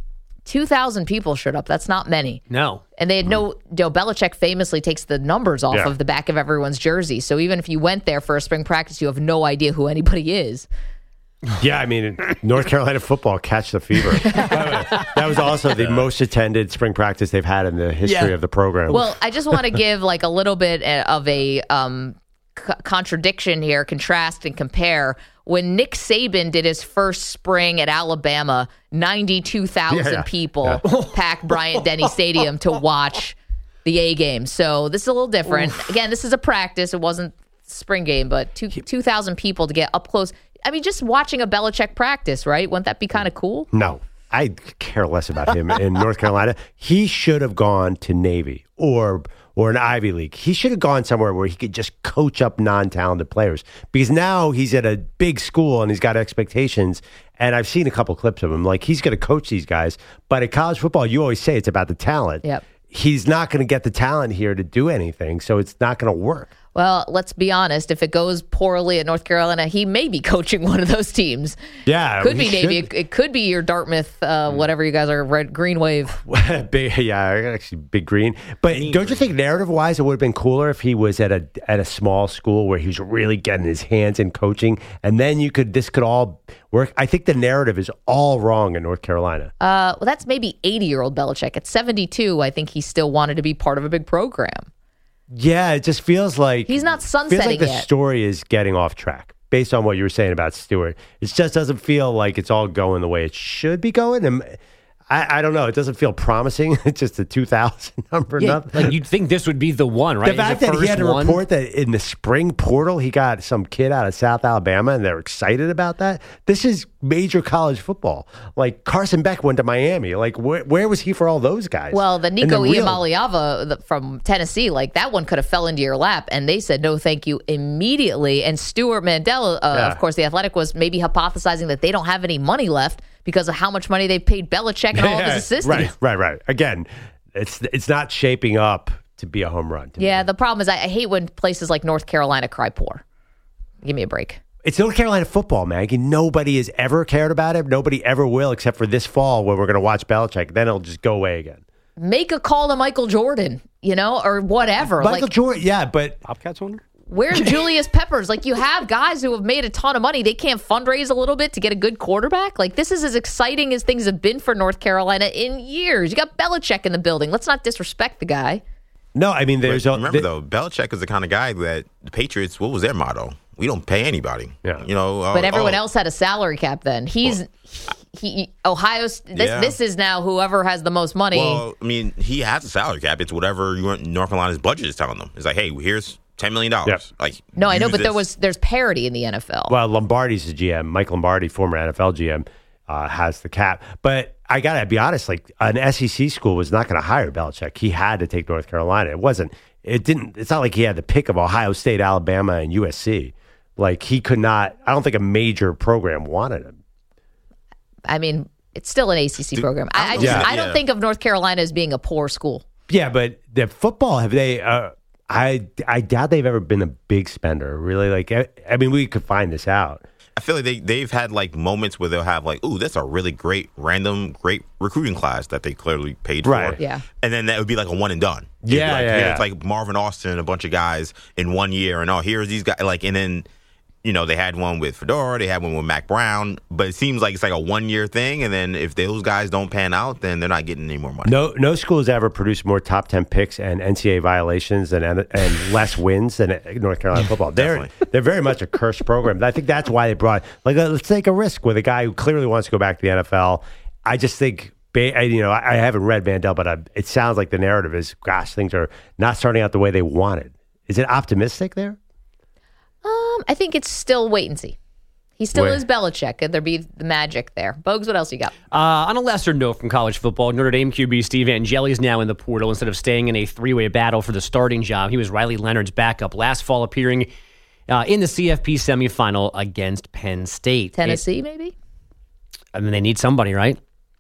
two thousand people showed up. That's not many. No. And they had no, Joe Belichick famously takes the numbers off Yeah. of the back of everyone's jersey. So even if you went there for a spring practice, you have no idea who anybody is. Yeah, I mean, North Carolina football catch the fever. That was also the most attended spring practice they've had in the history Yeah. of the program. Well, I just want to give like a little bit of a um, c- contradiction here, contrast and compare. When Nick Saban did his first spring at Alabama, ninety-two thousand Yeah, people yeah. packed Bryant-Denny Stadium to watch the A game. So this is a little different. Again, this is a practice. It wasn't spring game, but two two thousand people to get up close. I mean, just watching a Belichick practice, right? Wouldn't that be kind of cool? No, I care less about him in North Carolina. He should have gone to Navy or or an Ivy League. He should have gone somewhere where he could just coach up non-talented players, because now he's at a big school and he's got expectations. And I've seen a couple clips of him. Like, he's going to coach these guys. But in college football, you always say it's about the talent. Yep. He's not going to get the talent here to do anything, so it's not going to work. Well, let's be honest. If it goes poorly at North Carolina, he may be coaching one of those teams. Yeah, Could he be Navy. should. It, it could be your Dartmouth, uh, whatever you guys are, red, Green Wave. big, yeah, actually big green. But don't you think narrative wise, it would have been cooler if he was at a at a small school where he was really getting his hands in coaching, and then you could this could all work? I think the narrative is all wrong in North Carolina. Uh, well, that's maybe eighty-year-old Belichick. At seventy-two, I think he still wanted to be part of a big program. Yeah, it just feels like He's not feels sunsetting like the yet. story is getting off track based on what you were saying about Stewart. It just doesn't feel like it's all going the way it should be going. And I, I don't know. It doesn't feel promising. It's just a two thousand number. Yeah, nothing. like you'd think this would be the one, right? The fact that he had to report that in the spring portal, he got some kid out of South Alabama, and they're excited about that. This is major college football. Like, Carson Beck went to Miami. Like, where, where was he for all those guys? Well, the And Nico real- Iamaleava the- from Tennessee, like that one could have fell into your lap, and they said no, thank you immediately. And Stuart Mandel, uh, Yeah. of course, the Athletic was maybe hypothesizing that they don't have any money left because of how much money they've paid Belichick and all of his assistants. Right, right, right. Again, it's it's not shaping up to be a home run. to me. Yeah, the problem is I, I hate when places like North Carolina cry poor. Give me a break. It's North Carolina football, Maggie. Nobody has ever cared about it. Nobody ever will, except for this fall when we're going to watch Belichick. Then it'll just go away again. Make a call to Michael Jordan, you know, or whatever. Michael like, Jordan, yeah, but Bobcats wonder. Where's Julius Peppers? Like, you have guys who have made a ton of money. They can't fundraise a little bit to get a good quarterback. Like, this is as exciting as things have been for North Carolina in years. You got Belichick in the building. Let's not disrespect the guy. No, I mean, there's... But a, remember, the, though, Belichick is the kind of guy that the Patriots, what was their motto? We don't pay anybody. Yeah. You know, uh, But everyone oh, else had a salary cap then. He's... Well, he Ohio... This, yeah. this is now whoever has the most money. Well, I mean, he has a salary cap. It's whatever you want, North Carolina's budget is telling them. It's like, hey, here's ten million dollars. Yep. Like, no, I know, use but this. there was there's parity in the N F L. Well, Lombardi's the G M. Mike Lombardi, former N F L G M, uh, has the cap. But I got to be honest, like an S E C school was not going to hire Belichick. He had to take North Carolina. It wasn't, it didn't, it's not like he had the pick of Ohio State, Alabama, and U S C. Like he could not, I don't think a major program wanted him. I mean, it's still an A C C program. I, I, just, Yeah. I don't Yeah. think of North Carolina as being a poor school. Yeah, but the football, have they, uh, I, I doubt they've ever been a big spender, really. Like, I, I mean, we could find this out. I feel like they, they've had like moments where they'll have like, ooh, that's a really great, random, great recruiting class that they clearly paid Right. for. Yeah. And then that would be like a one and done. It'd be Yeah, like, yeah, yeah. It's like Marvin Austin and a bunch of guys in one year. And oh, here's these guys. Like, and then, you know, they had one with Fedora, they had one with Mac Brown, but it seems like it's like a one year thing. And then if those guys don't pan out, then they're not getting any more money. No, no school has ever produced more top ten picks and N C double A violations and and less wins than North Carolina football. They're they're very much a cursed program. I think that's why they brought like uh, let's take a risk with a guy who clearly wants to go back to the N F L. I just think. You know, I haven't read Mandel, but I, it sounds like the narrative is, gosh, things are not starting out the way they wanted. Is it optimistic there? Um, I think it's still wait and see. He still Wait. is Belichick. Could there be the magic there? Bogues, what else you got? Uh, on a lesser note from college football, Notre Dame Q B Steve Angeli is now in the portal instead of staying in a three-way battle for the starting job. He was Riley Leonard's backup last fall, appearing uh, in the C F P semifinal against Penn State. Tennessee, It, maybe? I mean, they need somebody, right?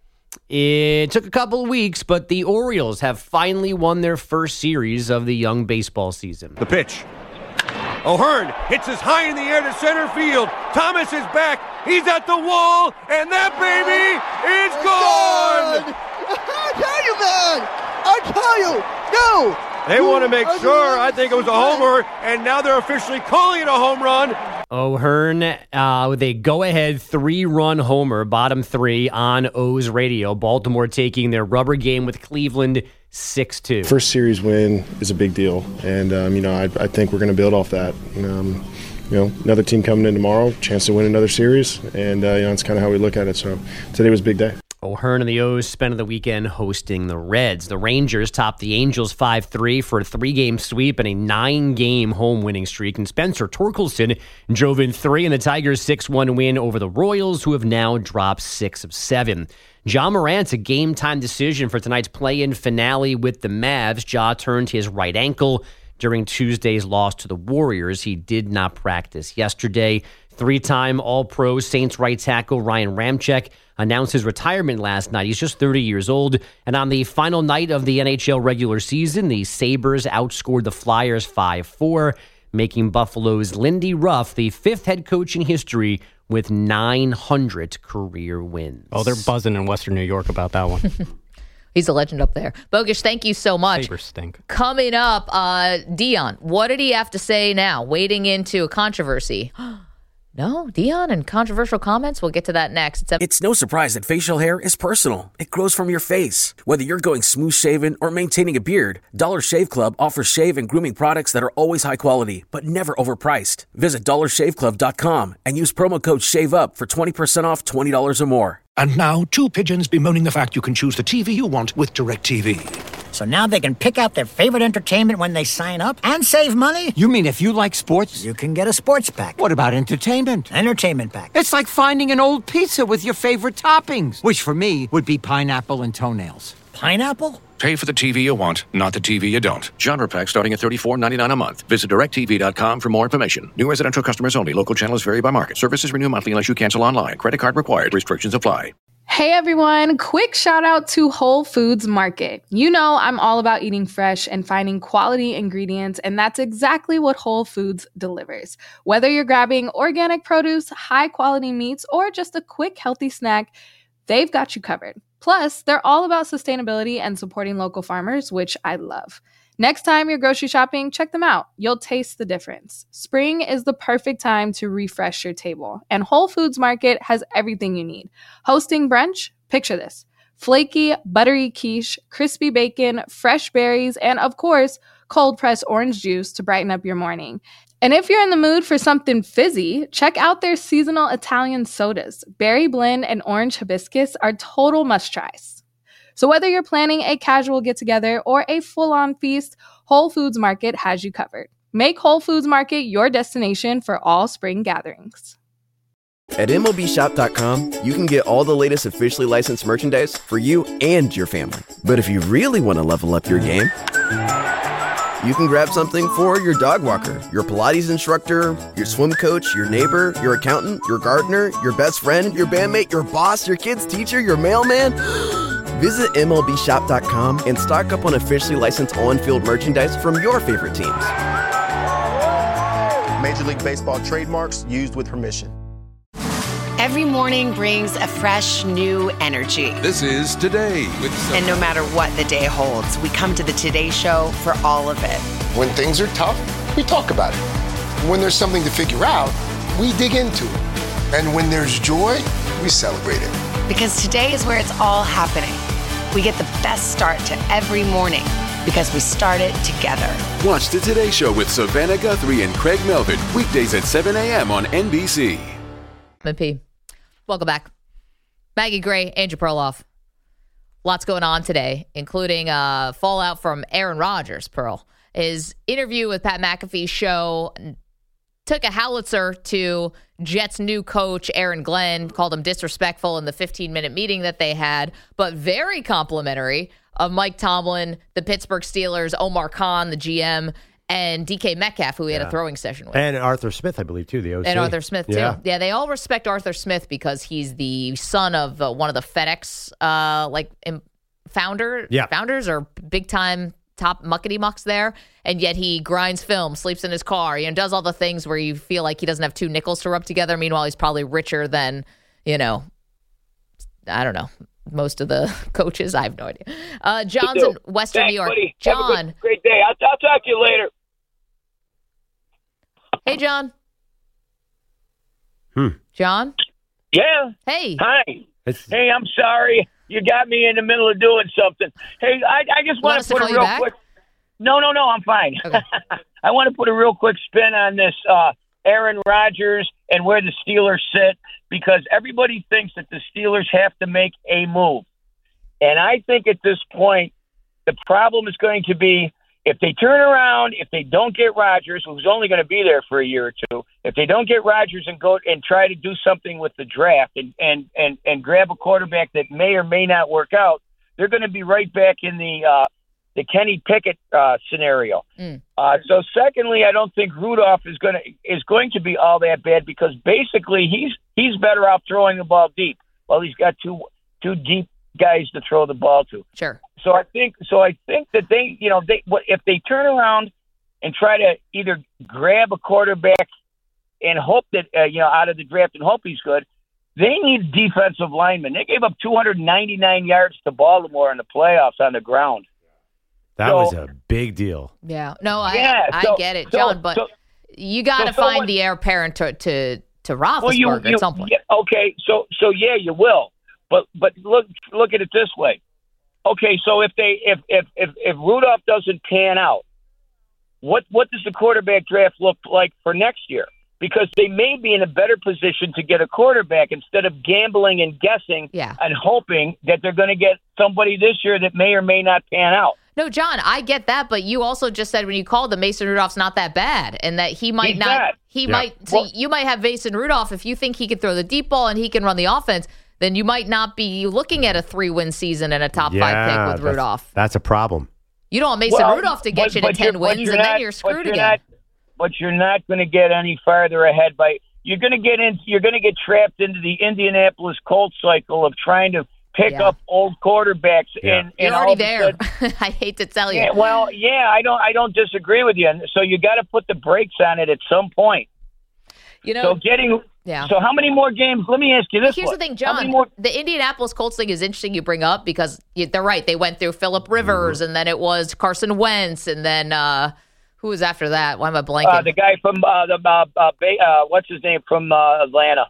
It took a couple of weeks, but the Orioles have finally won their first series of the young baseball season. The pitch. O'Hearn hits us high in the air to center field. Thomas is back. He's at the wall, and that baby is gone. I tell you, man. I tell you. No. They want to make sure. I think it was a homer, and now they're officially calling it a home run. O'Hearn uh, with a go-ahead three-run homer, bottom three on O's radio. Baltimore taking their rubber game with Cleveland six two. First series win is a big deal, and um, you know I, I think we're going to build off that. Um, you know, another team coming in tomorrow, chance to win another series, and uh, you know it's kind of how we look at it. So today was a big day. O'Hearn and the O's spent the weekend hosting the Reds. The Rangers topped the Angels five three for a three-game sweep and a nine-game home winning streak. And Spencer Torkelson drove in three in the Tigers' six one win over the Royals, who have now dropped six of seven. Ja Morant's a game-time decision for tonight's play-in finale with the Mavs. Ja turned his right ankle during Tuesday's loss to the Warriors. He did not practice yesterday. Three-time All-Pro Saints right tackle Ryan Ramczyk announced his retirement last night. He's just thirty years old. And on the final night of the N H L regular season, the Sabres outscored the Flyers five four, making Buffalo's Lindy Ruff the fifth head coach in history with nine hundred career wins. Oh, they're buzzing in Western New York about that one. He's a legend up there. Bogusch, thank you so much. Sabres stink. Coming up, uh, Dion, what did he have to say now? Wading into a controversy. No, Dion and controversial comments? We'll get to that next. It's, a- it's no surprise that facial hair is personal. It grows from your face. Whether you're going smooth shaven or maintaining a beard, Dollar Shave Club offers shave and grooming products that are always high quality, but never overpriced. Visit dollar shave club dot com and use promo code SHAVEUP for twenty percent off twenty dollars or more. And now, two pigeons bemoaning the fact you can choose the T V you want with DirecTV. So now they can pick out their favorite entertainment when they sign up and save money? You mean if you like sports? You can get a sports pack. What about entertainment? Entertainment pack. It's like finding an old pizza with your favorite toppings, which for me would be pineapple and toenails. Pineapple? Pay for the T V you want, not the T V you don't. Genre pack starting at thirty-four ninety-nine a month. Visit direct T V dot com for more information. New residential customers only. Local channels vary by market. Services renew monthly unless you cancel online. Credit card required. Restrictions apply. Hey everyone, quick shout out to Whole Foods Market. You know I'm all about eating fresh and finding quality ingredients, and that's exactly what Whole Foods delivers. Whether you're grabbing organic produce, high quality meats, or just a quick healthy snack, they've got you covered. Plus, they're all about sustainability and supporting local farmers, which I love. Next time you're grocery shopping, check them out. You'll taste the difference. Spring is the perfect time to refresh your table, and Whole Foods Market has everything you need. Hosting brunch? Picture this. Flaky, buttery quiche, crispy bacon, fresh berries, and of course, cold-pressed orange juice to brighten up your morning. And if you're in the mood for something fizzy, check out their seasonal Italian sodas. Berry blend and orange hibiscus are total must-tries. So whether you're planning a casual get-together or a full-on feast, Whole Foods Market has you covered. Make Whole Foods Market your destination for all spring gatherings. At M L B Shop dot com, you can get all the latest officially licensed merchandise for you and your family. But if you really want to level up your game, you can grab something for your dog walker, your Pilates instructor, your swim coach, your neighbor, your accountant, your gardener, your best friend, your bandmate, your boss, your kid's teacher, your mailman. Visit M L B Shop dot com and stock up on officially licensed on-field merchandise from your favorite teams. Major League Baseball trademarks used with permission. Every morning brings a fresh, new energy. This is Today with Sophie. And no matter what the day holds, we come to the Today Show for all of it. When things are tough, we talk about it. When there's something to figure out, we dig into it. And when there's joy, we celebrate it. Because today is where it's all happening. We get the best start to every morning because we start it together. Watch the Today Show with Savannah Guthrie and Craig Melvin, weekdays at seven a.m. on N B C. M P. Welcome back. Maggie Gray, Andrew Perloff. Lots going on today, including uh, fallout from Aaron Rodgers, Pearl. His interview with Pat McAfee's show took a howitzer to Jets' new coach, Aaron Glenn, called him disrespectful in the fifteen-minute meeting that they had, but very complimentary of Mike Tomlin, the Pittsburgh Steelers, Omar Khan, the G M, and D K Metcalf, who he had Yeah. a throwing session with. And Arthur Smith, I believe, too, the O C. And Arthur Smith, too. Yeah. Yeah, they all respect Arthur Smith because he's the son of uh, one of the FedEx uh, like im- founder, Yeah. founders or big-time top muckety-mucks there, and yet he grinds film, sleeps in his car, you know, does all the things where you feel like he doesn't have two nickels to rub together. Meanwhile, he's probably richer than, you know, I don't know, most of the coaches. I have no idea. Uh, John's in Western Thanks, New York. buddy. Have a John. good- great day. I'll, I'll talk to you later. Hey, John. Hmm. John? Yeah. Hey. Hi. Hey, I'm sorry. You got me in the middle of doing something. Hey, I, I just want us to to put call a you real back? quick. No, no, no. I'm fine. Okay. I want to put a real quick spin on this uh, Aaron Rodgers and where the Steelers sit, because everybody thinks that the Steelers have to make a move. And I think at this point, the problem is going to be if they turn around, if they don't get Rodgers, who's only going to be there for a year or two, if they don't get Rodgers and go and try to do something with the draft and, and, and, and grab a quarterback that may or may not work out, they're going to be right back in the uh, the Kenny Pickett uh, scenario. Mm. Uh, so, secondly, I don't think Rudolph is going to is going to be all that bad because basically he's he's better off throwing the ball deep. Well, he's got two two deep guys to throw the ball to. Sure. So I think so. I think that they, you know, they what if they turn around and try to either grab a quarterback and hope that uh, you know out of the draft and hope he's good. They need defensive linemen. They gave up two hundred ninety-nine yards to Baltimore in the playoffs on the ground. That So- was a big deal. Yeah. No, I Yeah, I so- get it, so- John, but so- you got to so find someone- the heir apparent to, to, to Roethlisberger Well, you, you, at some point. yeah, okay, so so yeah, you will. But but look look at it this way. Okay, so if they if if if, if Rudolph doesn't pan out, what what does the quarterback draft look like for next year? Because they may be in a better position to get a quarterback instead of gambling and guessing Yeah. and hoping that they're going to get somebody this year that may or may not pan out. No, John, I get that, but you also just said when you called him, Mason Rudolph's not that bad, and that he might He's not. not. He Yeah. might. So Well- you might have Mason Rudolph if you think he can throw the deep ball and he can run the offense. Then you might not be looking at a three-win season and a top five pick with that's- Rudolph. That's a problem. You don't want Mason Well, Rudolph to get but- you to but ten you're- but wins, you're and then not- you're but screwed you're again. not- but you're not going to get any farther ahead by you're going to get in. You're going to get trapped into the Indianapolis Colts cycle of trying to pick Yeah. up old quarterbacks. Yeah. And, and You're all already of a there. sudden- I hate to tell you. Yeah, well, yeah, I don't. I don't disagree with you. And so you got to put the brakes on it at some point. You know, So getting. Yeah. So how many more games? Let me ask you this. Here's one. the thing, How many John. more- The Indianapolis Colts thing is interesting you bring up because you, they're right. They went through Phillip Rivers, and then it was Carson Wentz, and then uh, who was after that? Why am I blanking? Uh, the guy from uh, the uh, uh, Bay- uh, what's his name from uh, Atlanta?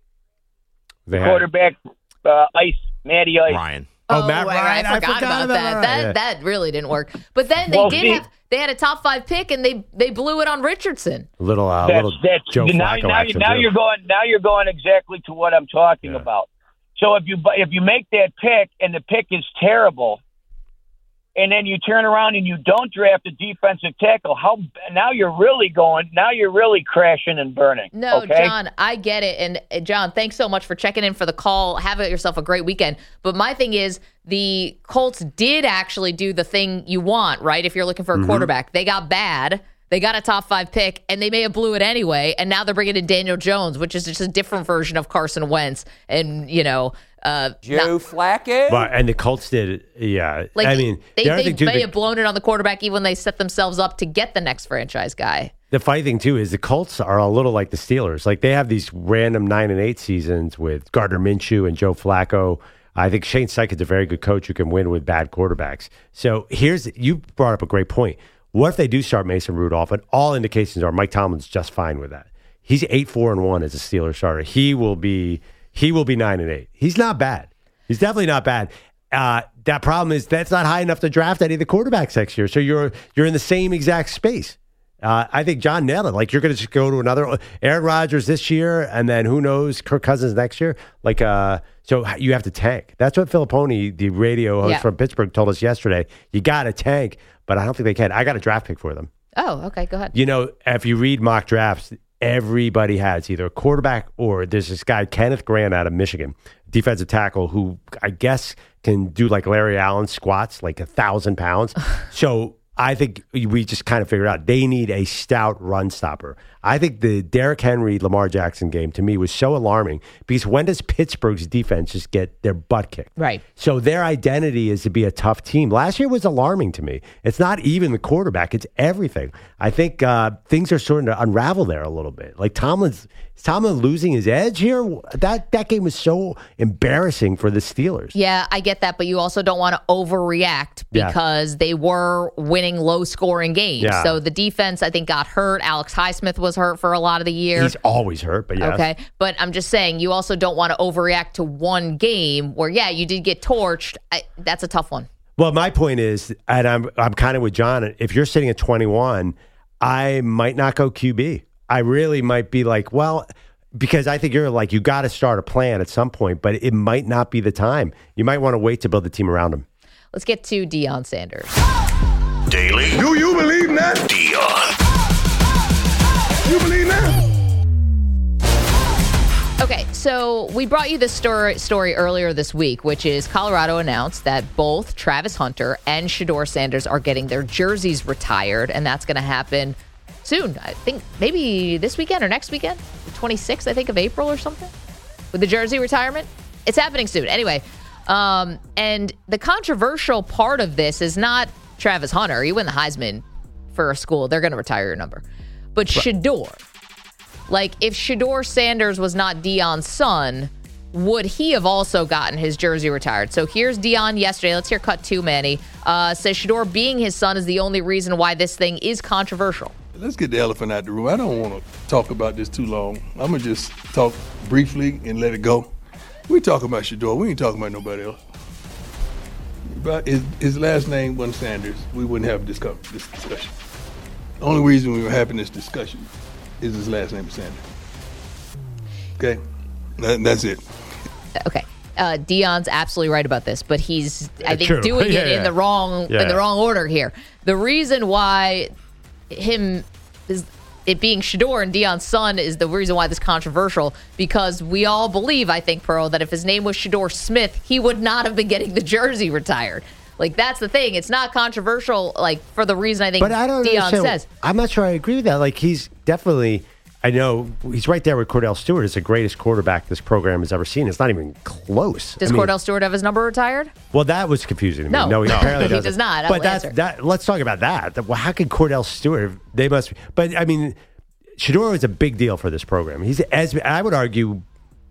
They had- Quarterback, uh, Ice, Matty Ice. Ryan. Oh, Matt right, Ryan. I forgot, about, that. Ryan. That Yeah. that really didn't work. But then they Well, did see- have they had a top five pick, and they they blew it on Richardson. Little, uh, That's, little that's Joe now, Flacco now, action, now too. you're going. Now you're going exactly to what I'm talking Yeah. about. So if you bu- if you make that pick and the pick is terrible, and then you turn around and you don't draft a defensive tackle, how now you're really going. Now you're really crashing and burning. No, okay? John, I get it. And uh, John, thanks so much for checking in for the call. Have yourself a great weekend. But my thing is, the Colts did actually do the thing you want, right? If you're looking for a Mm-hmm. quarterback, they got bad. They got a top five pick, and they may have blew it anyway. And now they're bringing in Daniel Jones, which is just a different version of Carson Wentz. And, you know, uh, Joe Flacco. But, and the Colts did, yeah. like I mean, they, the other they thing, too, may the- have blown it on the quarterback even when they set themselves up to get the next franchise guy. The funny thing too is the Colts are a little like the Steelers. Like they have these random nine and eight seasons with Gardner Minshew and Joe Flacco. I think Shane Steichen's a very good coach who can win with bad quarterbacks. So here's you brought up a great point. What if they do start Mason Rudolph? And all indications are Mike Tomlin's just fine with that. He's eight four and one as a Steelers starter. He will be he will be nine and eight. He's not bad. He's definitely not bad. Uh, that problem is that's not high enough to draft any of the quarterbacks next year. So you're you're in the same exact space. Uh, I think John nailed it. Like you're going to just go to another Aaron Rodgers this year, and then who knows Kirk Cousins next year. Like uh, so you have to tank. That's what Filipponi, the radio host Yeah. from Pittsburgh, told us yesterday. You got to tank, but I don't think they can. I got a draft pick for them. Oh, okay, go ahead. You know, if you read mock drafts, everybody has either a quarterback or there's this guy, Kenneth Grant out of Michigan, defensive tackle, who I guess can do like Larry Allen squats, like a thousand pounds. So I think we just kind of figured out they need a stout run stopper. I think the Derrick Henry, Lamar Jackson game to me was so alarming because when does Pittsburgh's defense just get their butt kicked? Right. So their identity is to be a tough team. Last year was alarming to me. It's not even the quarterback; it's everything. I think uh, things are starting to unravel there a little bit. Like Tomlin's, is Tomlin losing his edge here? That that game was so embarrassing for the Steelers. Yeah, I get that, but you also don't want to overreact Yeah. because they were winning low-scoring games. Yeah. So the defense, I think, got hurt. Alex Highsmith was hurt for a lot of the year. He's always hurt, but yes. Okay, but I'm just saying you also don't want to overreact to one game where, yeah, you did get torched. I, that's a tough one. Well, my point is, and I'm I'm kind of with John. If you're sitting at twenty-one, I might not go Q B. I really might be like, well, because I think you're like, you got to start a plan at some point, but it might not be the time. You might want to wait to build the team around him. Let's get to Deion Sanders. Daily. Do you believe that? Deion. You believe that? Okay, so we brought you this story, story earlier this week, which is Colorado announced that both Travis Hunter and Shedeur Sanders are getting their jerseys retired, and that's going to happen soon. I think maybe this weekend or next weekend, the twenty-sixth, I think, of April or something, with the jersey retirement. It's happening soon. Anyway, um, and the controversial part of this is not Travis Hunter. You win the Heisman for a school, they're going to retire your number. But Shedeur. Like, if Shedeur Sanders was not Deion's son, would he have also gotten his jersey retired? So here's Deion yesterday. Let's hear cut two, Manny. Uh, says Shedeur being his son is the only reason why this thing is controversial. Let's get the elephant out the room. I don't want to talk about this too long. I'm going to just talk briefly and let it go. We talking about Shedeur. We ain't talking about nobody else. But his, his last name wasn't Sanders. We wouldn't have this, co- this discussion. The only reason we were having this discussion is his last name is Sanders. Okay? That, that's it. Okay. Uh, Deion's absolutely right about this, but he's, I think, True. doing Yeah, it yeah. in the wrong Yeah. in the wrong order here. The reason why him is it being Shedeur and Deion's son is the reason why this is controversial, because we all believe, I think, Pearl, that if his name was Shedeur Smith, he would not have been getting the jersey retired. Like, that's the thing. It's not controversial, like, for the reason I think But I don't Deion understand. says. I'm not sure I agree with that. Like, he's definitely, I know he's right there with Cordell Stewart. Is the greatest quarterback this program has ever seen. It's not even close. Does I mean, Cordell Stewart have his number retired? Well, that was confusing to me. No, no, he no, apparently he doesn't. does not. I But will that's answer. that. Let's talk about that. Well, how could Cordell Stewart? They must. But I mean, Shedeur is a big deal for this program. He's as I would argue.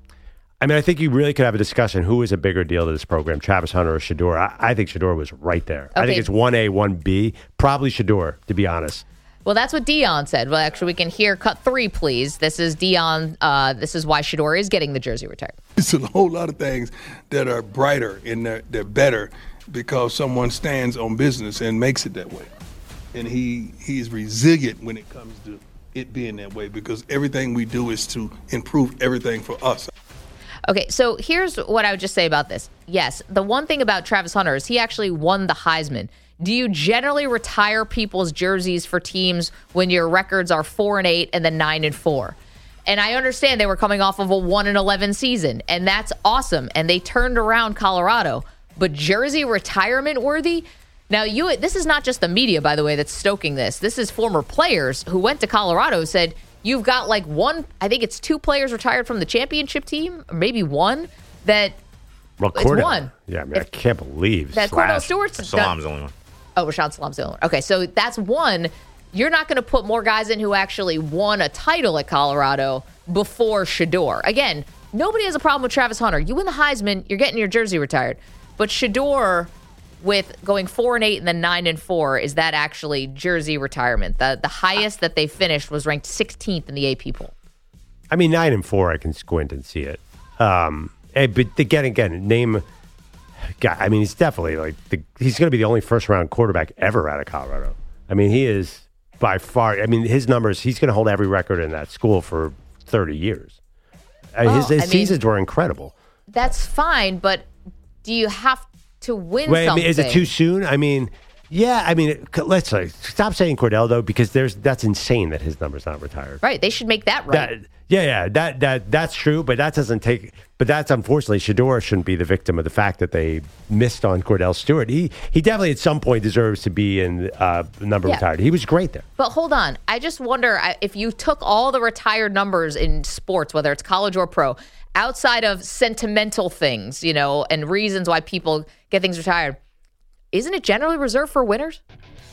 I mean, I think you really could have a discussion who is a bigger deal to this program, Travis Hunter or Shedeur. I, I think Shedeur was right there. I Okay. think it's one A, one B. Probably Shedeur, to be honest. Well, that's what Dion said. Well, actually, we can hear cut three, please. This is Dion. Uh, this is why Shedeur is getting the jersey retired. It's a whole lot of things that are brighter and they're, they're better because someone stands on business and makes it that way. And he he's resilient when it comes to it being that way because everything we do is to improve everything for us. Okay, so here's what I would just say about this. Yes, the one thing about Travis Hunter is he actually won the Heisman. Do you generally retire people's jerseys for teams when your records are four and eight and then nine and four? And I understand they were coming off of a one and eleven season, and that's awesome. And they turned around Colorado, but jersey retirement worthy. Now, you this is not just the media, by the way, that's stoking this. This is former players who went to Colorado said. You've got like one, I think it's two players retired from the championship team, or maybe one, that Well, it's Cordell. one. Yeah, I mean, I can't believe That Slash. Cordell Stewart's Salam's the only one. Oh, Rashad Salam's the only one. Okay, so that's one. You're not going to put more guys in who actually won a title at Colorado before Shedeur. Again, nobody has a problem with Travis Hunter. You win the Heisman, you're getting your jersey retired. But Shedeur, with going four and eight and then nine and four, is that actually jersey retirement? The the highest that they finished was ranked sixteenth in the A P poll. I mean, nine and four, I can squint and see it. Um, eh, but again, again, name. God, I mean, he's definitely like the, he's going to be the only first round quarterback ever out of Colorado. I mean, he is by far. I mean, his numbers. He's going to hold every record in that school for thirty years. Uh, Well, his his I mean- seasons were incredible. That's fine, but do you have to win Wait, I something? mean, is it too soon? I mean, yeah. I mean, let's say stop saying Cordell though, because there's that's insane that his number's not retired. Right, they should make that right. That, yeah, yeah, that that that's true, but that doesn't take. But that's unfortunately, Shedeur shouldn't be the victim of the fact that they missed on Cordell Stewart. He he definitely at some point deserves to be in uh, number Yeah. retired. He was great there. But hold on. I just wonder I- if you took all the retired numbers in sports, whether it's college or pro, outside of sentimental things, you know, and reasons why people get things retired, isn't it generally reserved for winners?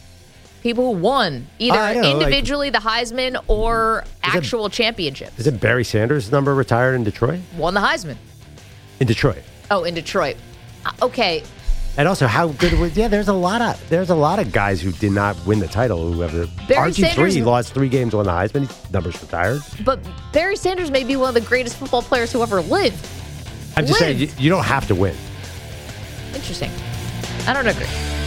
People who won either I don't know, like- individually the Heisman or it- actual championships. Isn't Barry Sanders' number retired in Detroit? Won the Heisman. In Detroit. Oh, in Detroit. Uh, okay. And also, how good was? Yeah, there's a lot of there's a lot of guys who did not win the title. Who ever Barry R G three Sanders- lost three games, won the Heisman. His number's retired. But Barry Sanders may be one of the greatest football players who ever lived. I'm just saying, you, Lived. you don't have to win. Interesting. I don't agree.